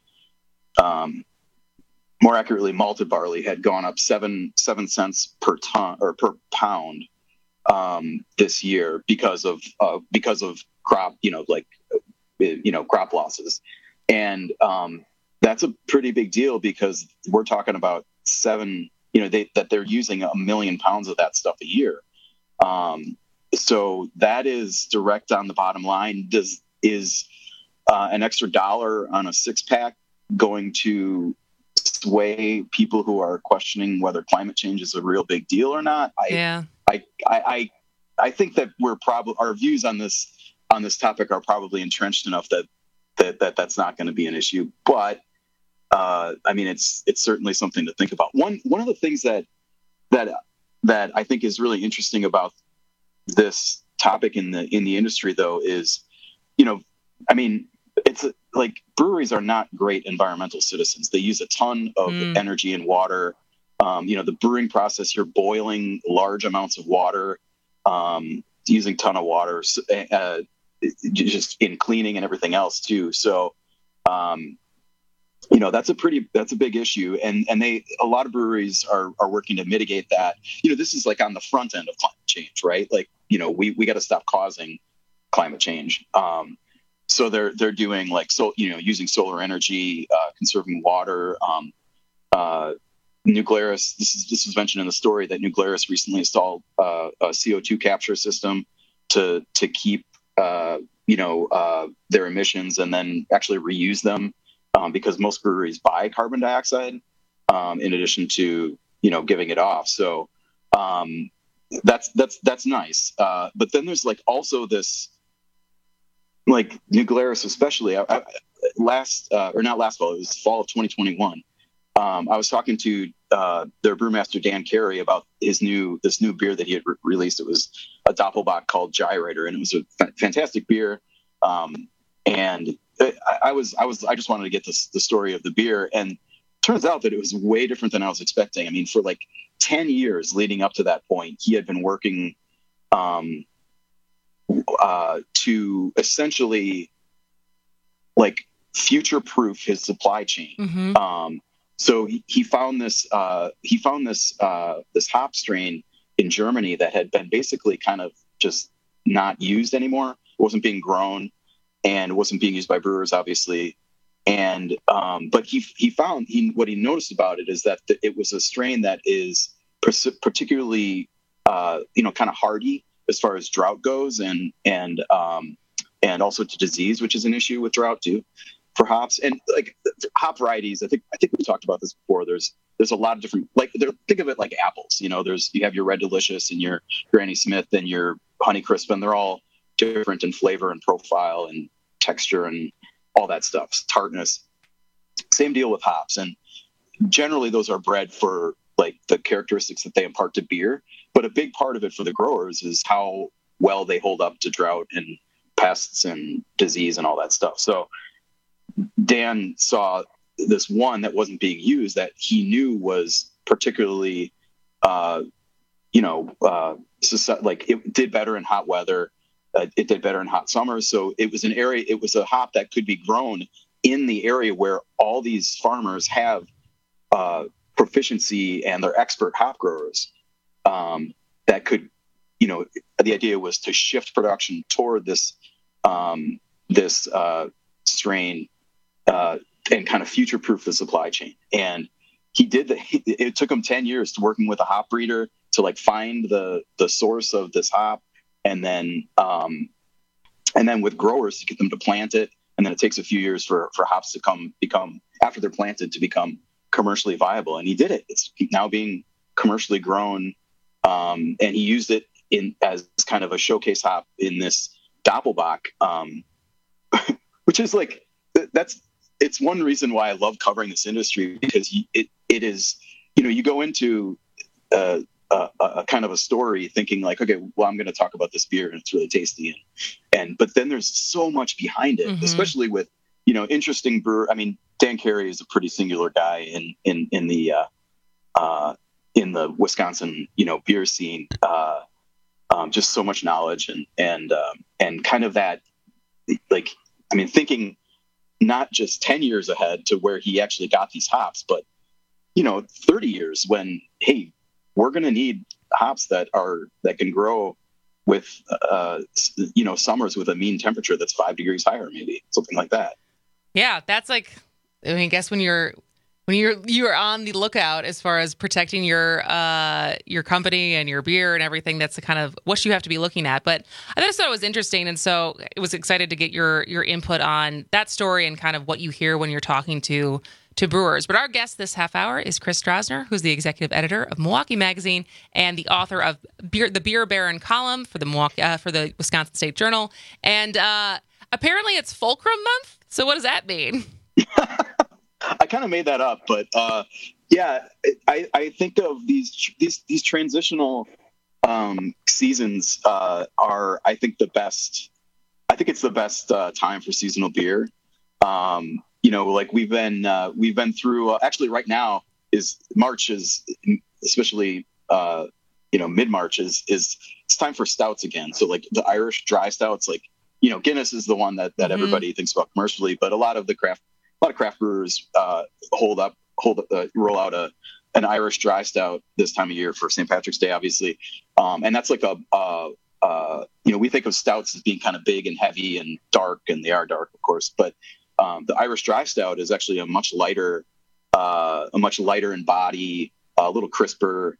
more accurately malted barley, had gone up 7 cents per ton or per pound this year because of crop, crop losses. And that's a pretty big deal because we're talking about that they're using 1 million pounds of that stuff a year. So that is direct on the bottom line. Is an extra $1 on a 6-pack going to sway people who are questioning whether climate change is a real big deal or not? I think that our views on this topic are probably entrenched enough that's not going to be an issue. But it's certainly something to think about. One of the things that I think is really interesting about this topic in the industry, though, is, it's like breweries are not great environmental citizens. They use a ton of energy and water. The brewing process, you're boiling large amounts of water, using a ton of water, just in cleaning and everything else too. So, that's a big issue. And a lot of breweries are working to mitigate that. This is like on the front end of climate change, right? Like, we got to stop causing climate change. So they're doing using solar energy, conserving water, New Glarus. This was mentioned in the story that New Glarus recently installed a CO2 capture system to keep their emissions and then actually reuse them, because most breweries buy carbon dioxide in addition to giving it off. So that's nice. But then there's also this, New Glarus especially. Not last fall, it was fall of 2021. I was talking to their brewmaster Dan Carey about this new beer that he had released. It was a Doppelbock called Gyrator, and it was a fantastic beer. And I just wanted to get the story of the beer, and turns out that it was way different than I was expecting. I mean, for 10 years leading up to that point, he had been working to essentially future-proof his supply chain. Mm-hmm. So he found this hop strain in Germany that had been basically kind of just not used anymore. It wasn't being grown, and it wasn't being used by brewers, obviously. And but what he noticed about it is that it was a strain that is particularly kind of hardy as far as drought goes, and also to disease, which is an issue with drought too, for hops. And hop varieties, I think we talked about this before. There's a lot of different, think of it like apples. You have your Red Delicious and your Granny Smith and your Honeycrisp, and they're all different in flavor and profile and texture and all that stuff, tartness. Same deal with hops, and generally those are bred for the characteristics that they impart to beer. But a big part of it for the growers is how well they hold up to drought and pests and disease and all that stuff. So Dan saw this one that wasn't being used that he knew was particularly, it did better in hot weather. It did better in hot summers. So it was a hop that could be grown in the area where all these farmers have proficiency and they're expert hop growers. That could, the idea was to shift production toward this strain and kind of future-proof the supply chain. And he did that. It took him 10 years to working with a hop breeder to find the source of this hop, and then with growers to get them to plant it. And then it takes a few years for hops to become after they're planted to become commercially viable. And he did it. It's now being commercially grown. And he used it as kind of a showcase hop in this Doppelbock, which is it's one reason why I love covering this industry, because it is, you go into a kind of a story thinking okay, well, I'm going to talk about this beer and it's really tasty. But then there's so much behind it, mm-hmm. especially with, interesting brewer. I mean, Dan Carey is a pretty singular guy in the Wisconsin, beer scene. Just so much knowledge and kind of that, thinking not just 10 years ahead to where he actually got these hops, but 30 years when, hey, we're going to need hops that can grow with summers with a mean temperature that's 5 degrees higher, maybe something like that. Yeah, that's I guess when you're on the lookout as far as protecting your company and your beer and everything, that's the kind of what you have to be looking at. But I just thought it was interesting, and so I was excited to get your input on that story and kind of what you hear when you're talking to brewers. But our guest this half hour is Chris Drosner, who's the executive editor of Milwaukee Magazine and the author of the Beer Baron column for the Wisconsin State Journal. And apparently it's Fulcrum Month. So what does that mean? I kind of made that up, but I think of these transitional seasons are, I think, the best. I think it's the best time for seasonal beer. Like we've been through. Actually, right now March is especially mid-March is it's time for stouts again. So like the Irish dry stouts, like Guinness is the one that everybody thinks about commercially, but a lot of craft brewers roll out an Irish dry stout this time of year for St. Patrick's Day, obviously, and that's like we think of stouts as being kind of big and heavy and dark, and they are dark, of course, but the Irish dry stout is actually a much lighter in body, a little crisper.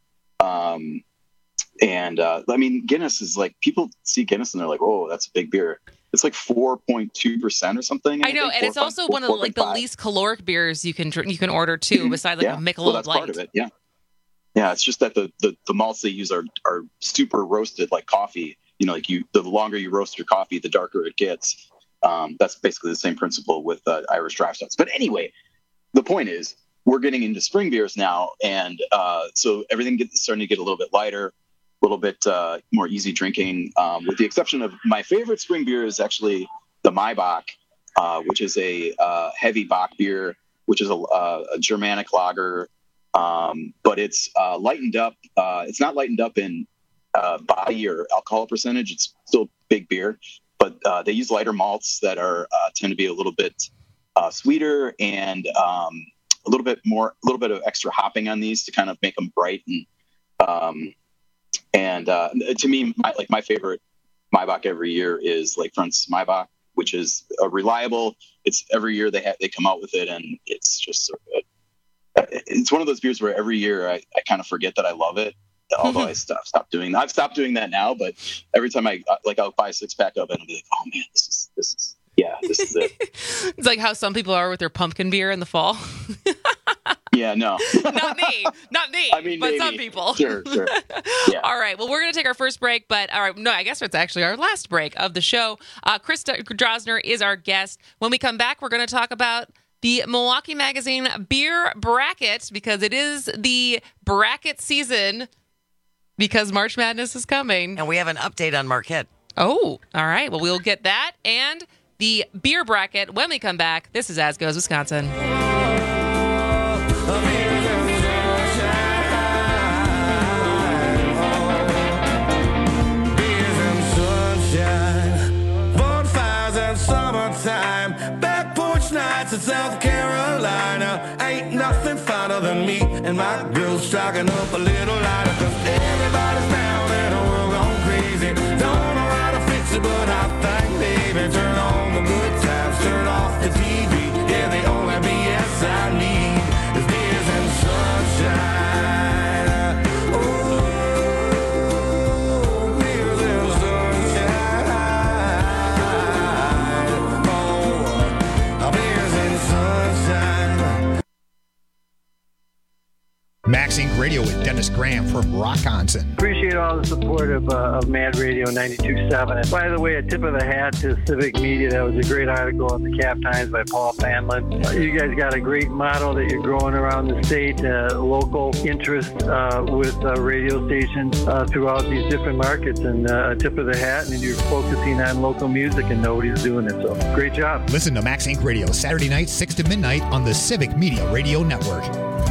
Guinness is like, people see Guinness and they're like, oh, that's a big beer. It's like 4.2% or something. I know, and it's also one of the least caloric beers you can drink, you can order too, besides like a Michelob that's Light. Part of it, yeah. Yeah, it's just that the malts they use are super roasted like coffee. The longer you roast your coffee, the darker it gets. That's basically the same principle with Irish dry stouts. But anyway, the point is, we're getting into spring beers now, and so everything starting to get a little bit lighter, a little bit more easy drinking, with the exception of my favorite spring beer is actually the Maibach, which is a heavy Bock beer, which is a Germanic lager, but it's lightened up. It's not lightened up in body or alcohol percentage. It's still big beer, but they use lighter malts that tend to be a little bit sweeter and a little bit of extra hopping on these to kind of make them bright. And to me, my favorite Maibach every year is Lakefront's Maibach, which is reliable. It's every year they come out with it, and it's just so good. It's one of those beers where every year I kind of forget that I love it. Although I stopped doing that. I've stopped doing that now, but every time I'll buy a 6-pack of it and be like, oh man, this is it. It's like how some people are with their pumpkin beer in the fall. Yeah, no. Not me, I mean, but maybe. Some people. Sure. Yeah. All right, well, we're going to take our first break, but all right, no, I guess it's actually our last break of the show. Chris Drosner is our guest. When we come back, we're going to talk about the Milwaukee Magazine Beer Bracket, because it is the bracket season, because March Madness is coming. And we have an update on Marquette. Oh, all right. Well, we'll get that and the beer bracket when we come back. This is As Goes Wisconsin. Summertime, back porch nights in South Carolina. Ain't nothing finer than me and my girls striking up a little lighter, 'cause everybody's down and the world gone crazy. Don't know how to fix it, but I think, baby, turn on the good times, turn off the TV. Yeah, the only BS I need is beers and sunshine. Oh, beers and sunshine. Max Inc. Radio with Dennis Graham from Rockonson. Appreciate all the support of Mad Radio 92.7. And by the way, a tip of the hat to Civic Media. That was a great article in the Cap Times by Paul Fanlin. You guys got a great model that you're growing around the state, local interest with radio stations throughout these different markets. And a tip of the hat, and you're focusing on local music, and nobody's doing it. So great job. Listen to Max Inc. Radio Saturday night, 6 to midnight on the Civic Media Radio Network.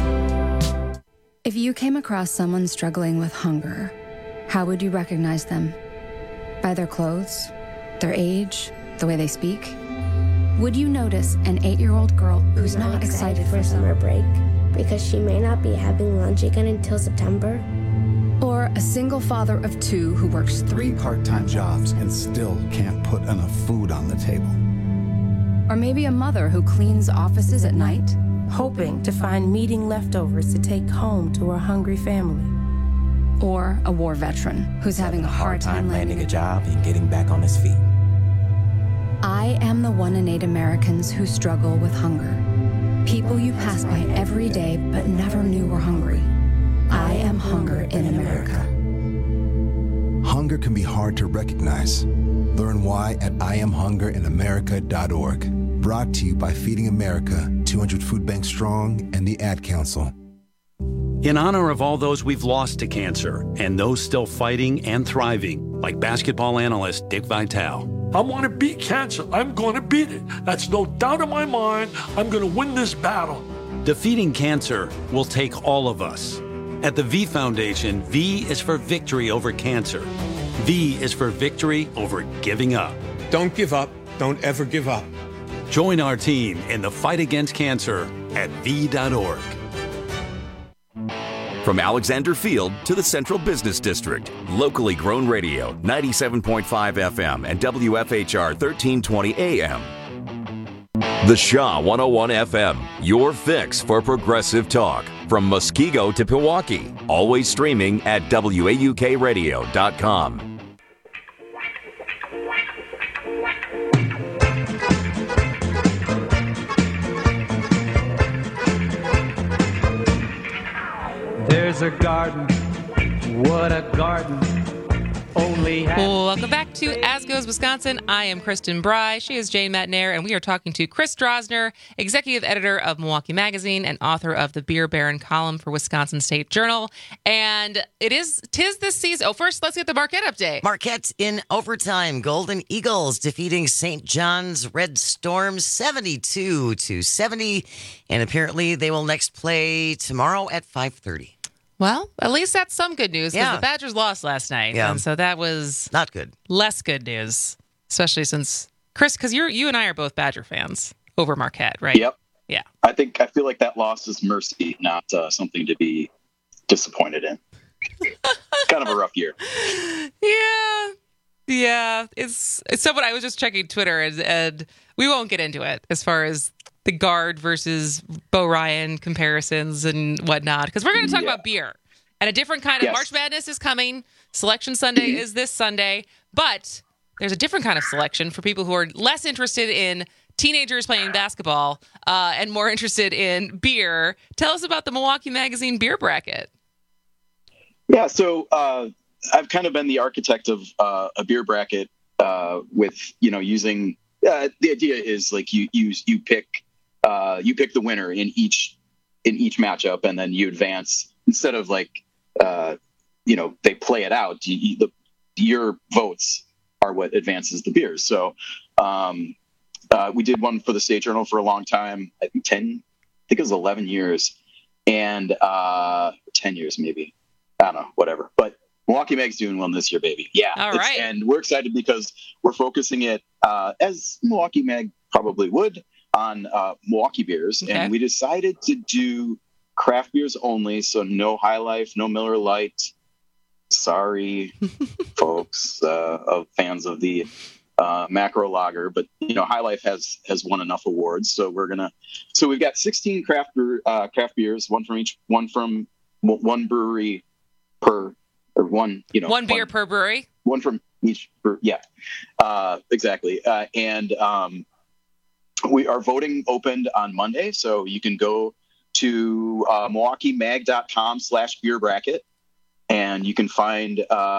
If you came across someone struggling with hunger, how would you recognize them? By their clothes, their age, the way they speak? Would you notice an 8-year-old girl who's not excited for summer break because she may not be having lunch again until September? Or a single father of 2 who works 3 part-time jobs and still can't put enough food on the table? Or maybe a mother who cleans offices at night, hoping to find meeting leftovers to take home to her hungry family. Or a war veteran who's having a hard time landing a job and getting back on his feet. I am the 1 in 8 Americans who struggle with hunger. People you pass by every day but never knew were hungry. I am hunger in America. Hunger can be hard to recognize. Learn why at IamHungerInAmerica.org. Brought to you by Feeding America, 200 Food Banks Strong, and the Ad Council. In honor of all those we've lost to cancer and those still fighting and thriving, like basketball analyst Dick Vitale. I want to beat cancer. I'm going to beat it. That's no doubt in my mind. I'm going to win this battle. Defeating cancer will take all of us. At the V Foundation, V is for victory over cancer. V is for victory over giving up. Don't give up. Don't ever give up. Join our team in the fight against cancer at V.org. From Alexander Field to the Central Business District, locally grown radio, 97.5 FM and WFHR 1320 AM. The Shaw 101 FM, your fix for progressive talk. From Muskego to Pewaukee, always streaming at WAUKradio.com. There's a garden, what a garden. Welcome back to As Goes Wisconsin. I am Kristen Bry. She is Jane Matnair, and we are talking to Chris Drosner, executive editor of Milwaukee Magazine and author of the Beer Baron column for Wisconsin State Journal. And tis this season. Oh, first, let's get the Marquette update. Marquette in overtime. Golden Eagles defeating St. John's Red Storm 72-70. And apparently they will next play tomorrow at 5:30. Well, at least that's some good news because the Badgers lost last night. Yeah. And so that was not good. Less good news, especially since, Chris, because you and I are both Badger fans over Marquette, right? Yep. Yeah. I feel like that loss is mercy, not something to be disappointed in. Kind of a rough year. Yeah. It's someone, I was just checking Twitter and we won't get into it as far as the guard versus Bo Ryan comparisons and whatnot, because we're going to talk about beer and a different kind of March Madness is coming. Selection Sunday is this Sunday, but there's a different kind of selection for people who are less interested in teenagers playing basketball and more interested in beer. Tell us about the Milwaukee Magazine beer bracket. Yeah, so I've kind of been the architect of a beer bracket with, using the idea is like you pick the winner in each matchup, and then you advance instead of like they play it out. Your votes are what advances the beers. So we did one for the State Journal for a long time. I think it was 11 years, and 10 years maybe. I don't know, whatever. But Milwaukee Mag's doing one this year, baby. Yeah. All right. And we're excited because we're focusing it as Milwaukee Mag probably would on Milwaukee beers. Okay. And we decided to do craft beers only. So no High Life, no Miller Lite. Sorry, folks, of fans of the macro lager, but High Life has won enough awards. So we've got 16 craft beers, one from one brewery per, or one beer per brewery, one from each. Exactly. And our voting opened on Monday, so you can go to MilwaukeeMag.com/beer bracket, and you can find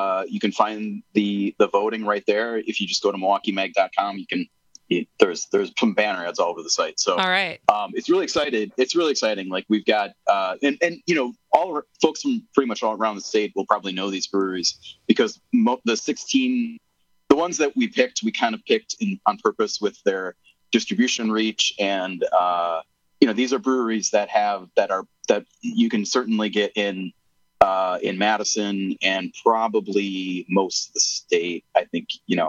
the voting right there. If you just go to MilwaukeeMag.com, there's some banner ads all over the site. So all right, it's really exciting. Like we've got and all folks from pretty much all around the state will probably know these breweries because the 16, the ones that we picked, we kind of picked on purpose with their distribution reach, and these are breweries that you can certainly get in Madison and probably most of the state. I think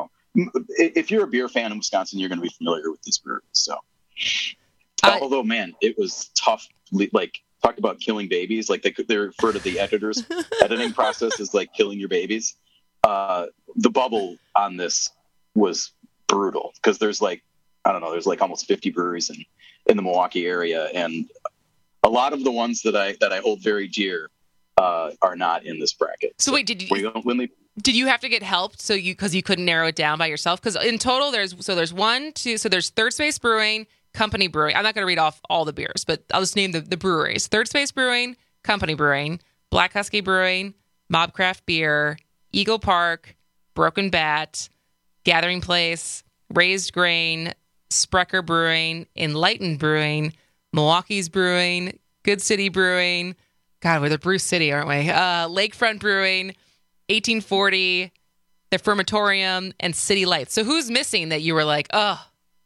if you're a beer fan in Wisconsin, you're going to be familiar with these breweries. So, although man, it was tough. Like talk about killing babies. Like they refer to the editing process as like killing your babies. The bubble on this was brutal because there's like almost 50 breweries in the Milwaukee area, and a lot of the ones that I hold very dear are not in this bracket. So wait, did you have to get help because you couldn't narrow it down by yourself? Because in total there's Third Space Brewing, Company Brewing. I'm not going to read off all the beers, but I'll just name the breweries: Third Space Brewing, Company Brewing, Black Husky Brewing, Mobcraft Beer, Eagle Park, Broken Bat, Gathering Place, Raised Grain, Sprecher Brewing, Enlightened Brewing, Milwaukee's Brewing, Good City Brewing, God, we're the Bruce City, aren't we? Lakefront Brewing, 1840, the Fermatorium, and City Lights. So who's missing that you were like, oh?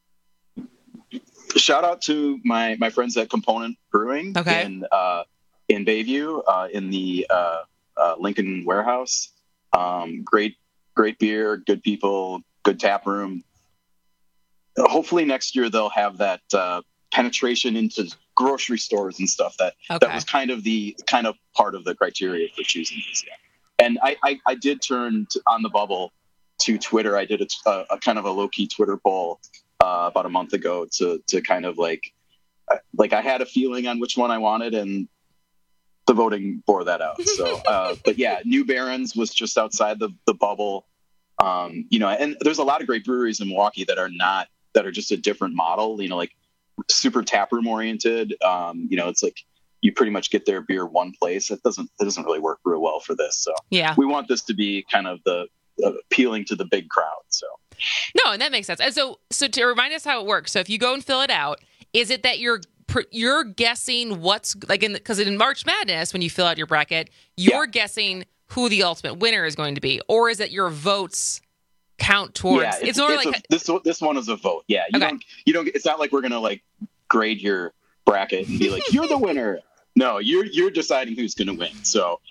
Shout out to my friends at Component Brewing in Bayview, in the Lincoln Warehouse. Great beer, good people, good tap room. Hopefully next year they'll have that penetration into grocery stores and stuff. That was kind of part of the criteria for choosing these. Yeah. And I did turn on the bubble to Twitter. I did a kind of a low key Twitter poll about a month ago to kind of like I had a feeling on which one I wanted, and the voting bore that out. So, but yeah, New Barons was just outside the bubble. And there's a lot of great breweries in Milwaukee that are just a different model, like super taproom oriented. It's like you pretty much get their beer one place. It doesn't really work real well for this. So yeah, we want this to be kind of the appealing to the big crowd. So no, and that makes sense. And so to remind us how it works. So if you go and fill it out, is it that you're guessing what's like because in March Madness, when you fill out your bracket, you're guessing who the ultimate winner is going to be, or is it your votes count towards? Yeah, it's more like this one is a vote. Yeah, you don't. It's not like we're gonna like grade your bracket and be like you're the winner. No, you're deciding who's gonna win. So,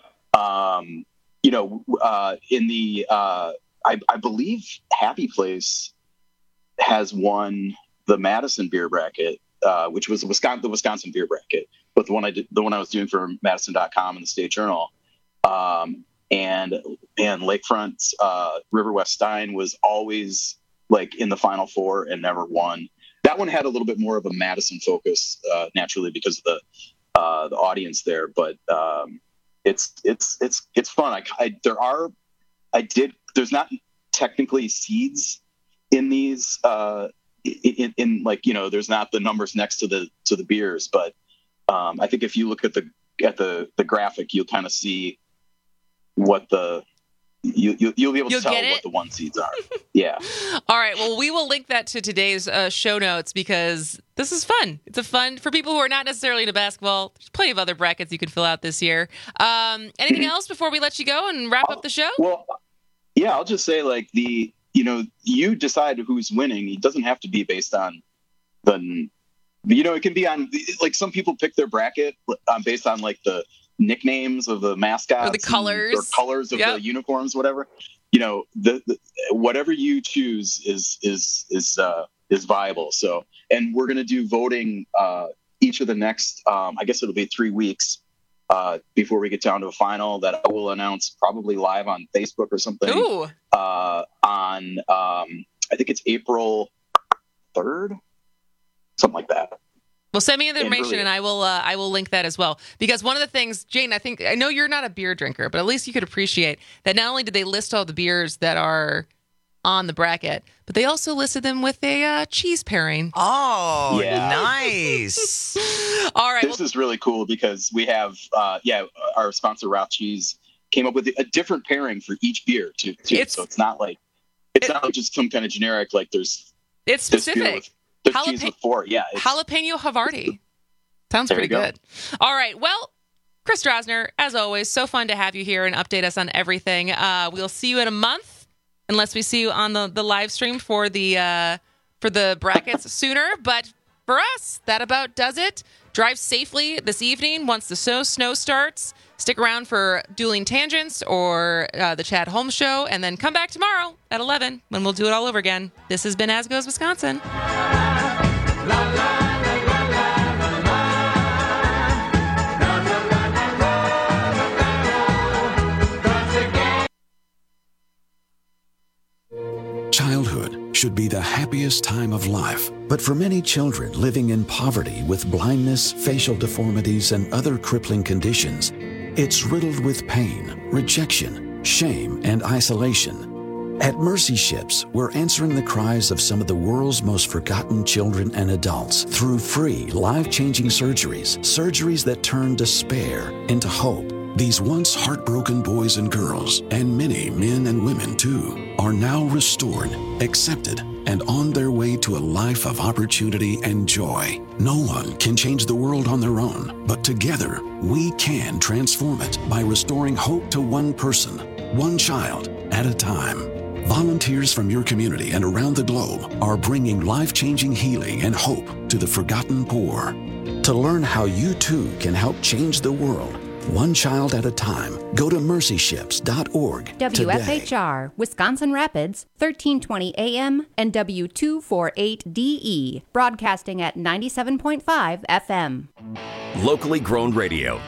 in the I believe Happy Place has won the Madison beer bracket, which was the Wisconsin beer bracket, but the one I was doing for Madison.com and the State Journal. And Lakefront's River West Stein was always like in the Final Four and never won. That one had a little bit more of a Madison focus, naturally because of the audience there. But it's fun. There's not technically seeds in these. In like there's not the numbers next to the beers, but I think if you look at the graphic, you'll kind of see what you'll be able to tell what the one seeds are. Yeah. All right. Well, we will link that to today's show notes because this is fun. It's fun for people who are not necessarily into basketball. There's plenty of other brackets you can fill out this year. Anything else before we let you go and wrap up the show? Well, yeah, I'll just say like you decide who's winning. It doesn't have to be based on it can be on like some people pick their bracket based on like the nicknames of the mascots or the colors of the uniforms, whatever. Whatever you choose is viable. So, and we're going to do voting each of the next I guess it'll be 3 weeks before we get down to a final that I will announce probably live on Facebook or something. Ooh. On I think it's April 3rd, something like that. Well, send me the information, and I will link that as well. Because one of the things, Jane, I know you're not a beer drinker, but at least you could appreciate that not only did they list all the beers that are on the bracket, but they also listed them with a cheese pairing. Oh, yeah. Nice. All right. This is really cool because we have, our sponsor, Ralph Cheese, came up with a different pairing for each beer, too. So it's not like just some kind of generic, like there's... It's specific. Cheese with 4, yeah. Jalapeno Havarti. Sounds pretty good. All right. Well, Chris Drosner, as always, so fun to have you here and update us on everything. We'll see you in a month, unless we see you on the live stream for the brackets sooner. But for us, that about does it. Drive safely this evening once the snow starts. Stick around for Dueling Tangents or the Chad Holmes Show, and then come back tomorrow at 11 when we'll do it all over again. This has been As Goes Wisconsin. Childhood should be the happiest time of life, but for many children living in poverty with blindness, facial deformities, and other crippling conditions, it's riddled with pain, rejection, shame, and isolation. At Mercy Ships, we're answering the cries of some of the world's most forgotten children and adults through free, life-changing surgeries that turn despair into hope, These once heartbroken boys and girls, and many men and women too, are now restored, accepted, and on their way to a life of opportunity and joy. No one can change the world on their own, but together we can transform it by restoring hope to one person, one child at a time. Volunteers from your community and around the globe are bringing life-changing healing and hope to the forgotten poor. To learn how you too can help change the world, one child at a time, go to mercyships.org WFHR, Wisconsin Rapids, 1320 AM and W248DE, broadcasting at 97.5 FM. Locally grown radio.